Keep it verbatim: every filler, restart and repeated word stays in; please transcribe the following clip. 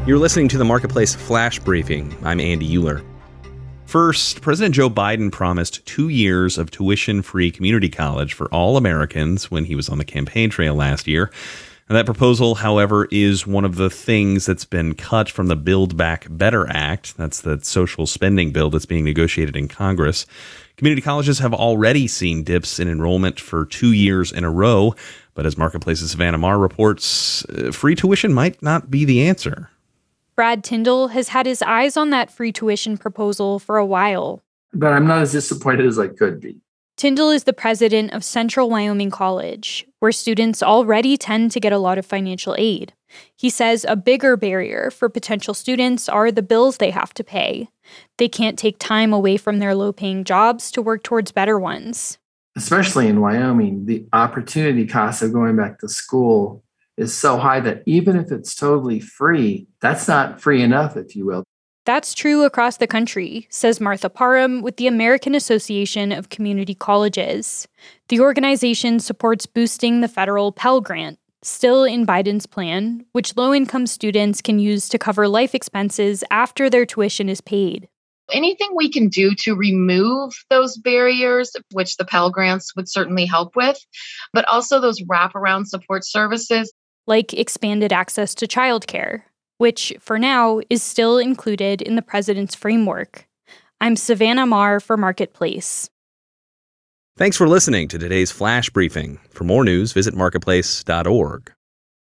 You're listening to the Marketplace Flash Briefing. I'm Andy Euler. First, President Joe Biden promised two years of tuition-free community college for all Americans when he was on the campaign trail last year. And that proposal, however, is one of the things that's been cut from the Build Back Better Act. That's the social spending bill that's being negotiated in Congress. Community colleges have already seen dips in enrollment for two years in a row. But as Marketplace's Savannah Maher reports, uh, free tuition might not be the answer. Brad Tyndall has had his eyes on that free tuition proposal for a while. But I'm not as disappointed as I could be. Tyndall is the president of Central Wyoming College, where students already tend to get a lot of financial aid. He says a bigger barrier for potential students are the bills they have to pay. They can't take time away from their low-paying jobs to work towards better ones. Especially in Wyoming, the opportunity cost of going back to school is so high that even if it's totally free, that's not free enough, if you will. That's true across the country, says Martha Parham with the American Association of Community Colleges. The organization supports boosting the federal Pell Grant, still in Biden's plan, which low-income students can use to cover life expenses after their tuition is paid. Anything we can do to remove those barriers, which the Pell Grants would certainly help with, but also those wraparound support services. Like expanded access to childcare, which, for now, is still included in the president's framework. I'm Savannah Maher for Marketplace. Thanks for listening to today's Flash Briefing. For more news, visit marketplace dot org.